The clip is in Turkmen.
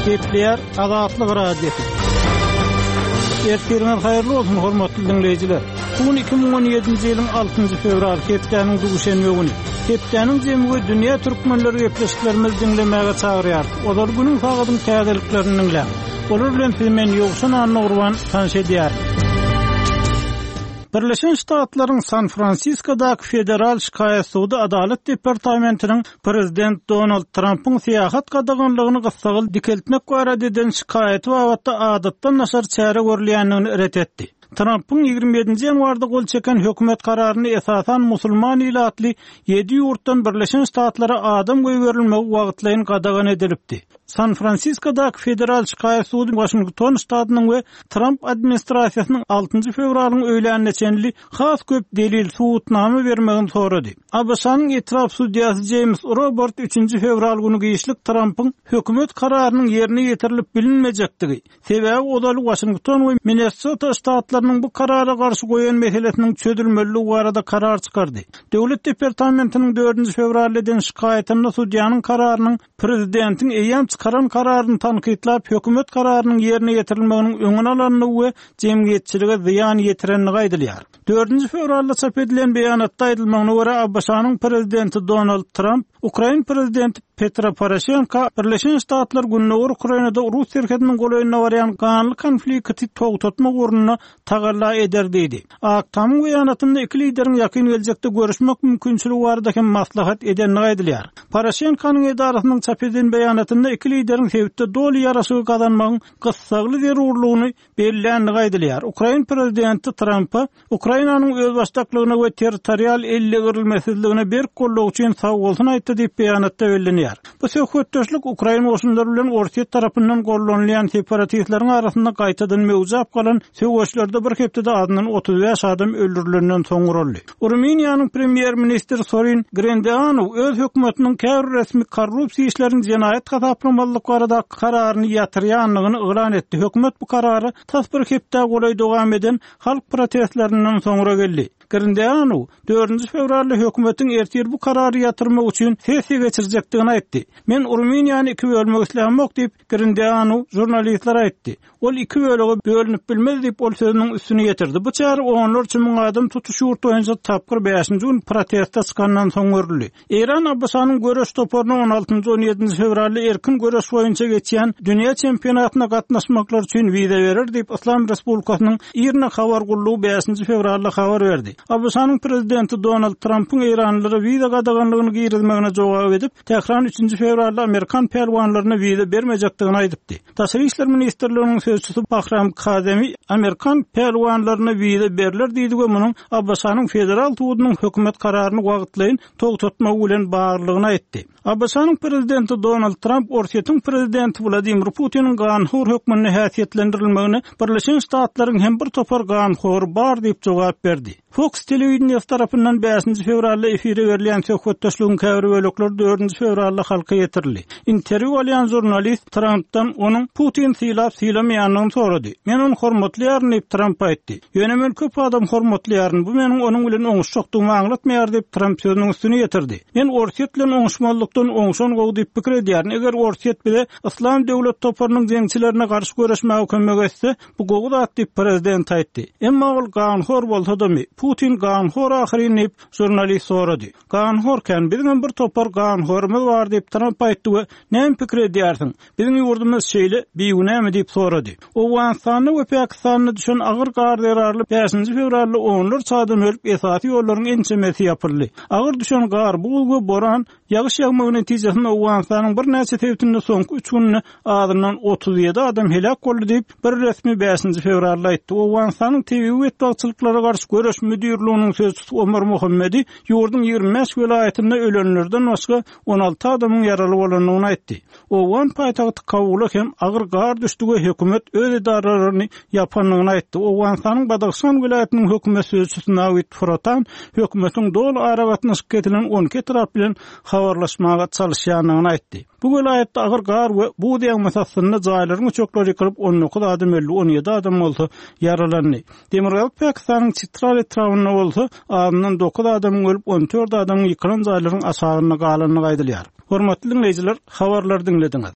Kepler azatlyk radiosu. Ertirňiz haýyrly bolsun hormatly dinleýijiler. Bugün 2017-nji ýylyň 6-njy fevral Keplerniň duguşenme güni. Keplerniň jemgy dünýä türkmenleri gepleşiklerimiz dinlemäge çagyrýar. Olar günüň fagadyň täzeliklerini dinlär. Olar bilen men ýoksan anny urban tanış edýär. Birleşen Ştatlaryň San Fransiskodaky Federal Şikaýet sudy Adalet Departamentiniň Prezident Donald Trumpyň syýahat gadaganlygyny gysgaly dikeltmek barada eden şikaýeti babatda adatdan naşar çäre görülýändigini ret etdi. Trumpyň 27-nji ýanwarda gol çeken hökümet kararyny esasan musulman ilatly 7 ýurtdan Birleşen Ştatlara adam goýberilmegi wagtlaýyn gadagan edilipdi. San Fransiskodaky Federal Şikaýet sudy Washington ştatynyň we Trump administrasiýasynyň 6-njy fevralyň öýlänine çenli has köp delil suwutnama bermegini sorady. ABŞ-nyň etraf sudyasy James Robert 3-nji fevral güni giýişlik Trumpyň hökümet kararynyň ýerine ýetirilip bilinmejektigi sebäbi odaly Washington we Minnesota ştatlarynyň bu karara garşy goýan meselesiniň çözülmeligi barada karar çykardy. Döwlet departamentiniň 4-nji fevralda eden şikaýetinde sudýanyň kararynyň prezidentiň eýam çıkaran kararyny tankytlap hökümet kararynyň ýerine ýetirilmeginiň öňüne alanyny we jemgyýetçilige ziýan ýetirenini gaýdylýar. 4-nji fevralda çap edilen beýanatda aýdylmagyna görä ABŞ-nyň prezidenti Donald Trump, Ukraina prezidenti Petro Poroshenko Birleşen Ştatlar gününe Ukrainada Rus serkediniň goýunyna barýan ganly konflikti togtatmak urununa tagalla eder diýdi. Aktamyň beýanatynda iki lideriň ýakyn geljekde görüşmek mümkinçiligi barada maslahat edenini gaýdylýar. Poroshenkonyň edarasynyň çap edilen beýanatynda iki lideriň sebäpde doly ýaraşygy gazanmagyň gysgaly zerurlygyny belläni gaýdylýar. Ukraina prezidenti Trump'a Ukrainanyň öz başdaklygyna we territorial elle girilmesizligine berk gollaw üçin sag bolsun aýtdy diýip beýanatda bellenýär. Bu söhbetdeşlik Ukraina goşunlary bilen Orsiýet tarapyndan gollanýan separatistleriň arasynda gaýtadan mewjap galan söwgeçlerde bir hepde adynyň 35 adam öldürilenden soň rolly. Ruminiýanyň premier ministri Sorin Grindeanu öz hökümetiniň käbir resmi korrupsiýa işleriniň jenaýat gazaplamalyk barada kararyny ýatyrýanlygyny elan etdi. Hökümet bu karary tasbir hepde golay dowam eden halk protestlerinden soňra geldi. Grindeanu 4-nji fevralda hökümetiň ertir bu karary ýatyrmak üçin sesiýe geçirjekdigini aýtdy. Men Ruminiýany iki bölmek islämok diýip Grindeanu jurnalistlere aýtdy. Ol iki bölege bölünip bilmez diýip ol sözüniň üstüne ýetirdi. Bu çary onlar üçin müň adam tutuş ýurt boýunça tapgyr 5-nji gün protestde çykandan soň görüldi. Iran ABŞ-nyň göreş toparyny 16-17 fevralda erkin göreş boýunça geçýän dünýä çempionatyna gatnaşmaklar üçin wiza berer diýip Islam Respublikasynyň Irna habar gullugy 5-nji fevralda habar berdi. ABŞ-nyň prezidenti Donald Trump'yň Iranlylara wiza gadaganlygyny girizmegine jogap edip, täkrän 3-nji fevralda Amerikan pelwanlaryna wiza bermejekdigini aýdypdy. Taşry işler ministrliginiň sözçüsü Bahram Kazemi Amerikan pelwanlaryna wiza beriler diýdi we munyň ABŞ-nyň federal tudunyň hökümet kararyny wagtlaýyn togtatmak bilen baglygyny aýtdy. ABŞ-nyň prezidenti Donald Trump Orsiýetiň prezidenti Vladimir Putiniň ganhur hökmüne häsiýetlendirilmegini Birleşen Ştatlaryň hem bir topar ganhur bar diýip jogap berdi. Fox telewizionyasy tarapyndan 5-nji fevralda efire berilýän söhbetdeşligiň käbir bölekleri 4-nji fevralda halka ýetirildi. Interwýu alýan jurnalist Trump'dan onuň Putin syýlamaýanyny sorady. Men onu hormatlaýaryn diýip Trump aýtdy. Ýöne köp adam hormatlaýaryn. Bu meniň onuň bilen oňuşjokdugymy aňlatmaýar diýip Trump sözüniň üstüne ýetirdi. Men Orsiýet bilen oňuşmazlykdan oňuşan gowy diýip pikir edýäryn. Eger Orsiýet bilen Islam döwlet toparynyň jeňçilerine garşy görüşmäge kömek etse, bu gowy da diýip prezident aýtdy. Emma ol ganhor bolsa-da Putin ganhor ahyryn diýip jurnalist sorady. Ganhor kan biziň bir topar ganhorymyz bar diýip Trump aýtdy we näme pikir edýärsiň? Biziň ýurdumyz şeýle biýunämi diýip sorady. Owganstanyň we Pakistanyň düşen agyr gar zararly 5-nji fevralda onlar çadan ölüp esasy ýollaryň ençemesi ýapyldy. Agyr düşen gar, buğu, boran, ýagyş ýagmagy netijesinde Owganstanyň bir näçe täwitinde soňky 3 günde adından 37 adam helak boldy diýip bir resmi 5-nji fevralda aýtdy. Owganstanyň TV etbaçylyklara garşy görüş müdürlüğünün sözcüsü Ömer Muhammedi ýurdun 25 vilayetinde ölenlerden başga 16 adamın yaralı bolanyny aýtdy. Owgan paýtagty Kabul'a hem agyr gar düşdüge hökümet öz idaralaryny ýapanlygyny aýtdy. Owganstanyň Badakhşan vilayetiniň hökümet sözcüsü Navid Furatan hökümetiň dol aragatnaşyp ketilen 12 tarap bilen habarlaşmaga çalışýanyny aýtdy. Bu vilayetde agyr gar we bu diýen masasyny jaýlaryň çökleri kırıp 19 adam öldü, 17 adam bolsa yaralandy. Demirel Pakistanyň Chitral etrawyna bolsa adından 9 adam ölüp 14 adam ýykylan jaýlaryň aşagyna galanyny gaýdylýar. Hormatly dinleýijiler, habarlar dinlediňiz.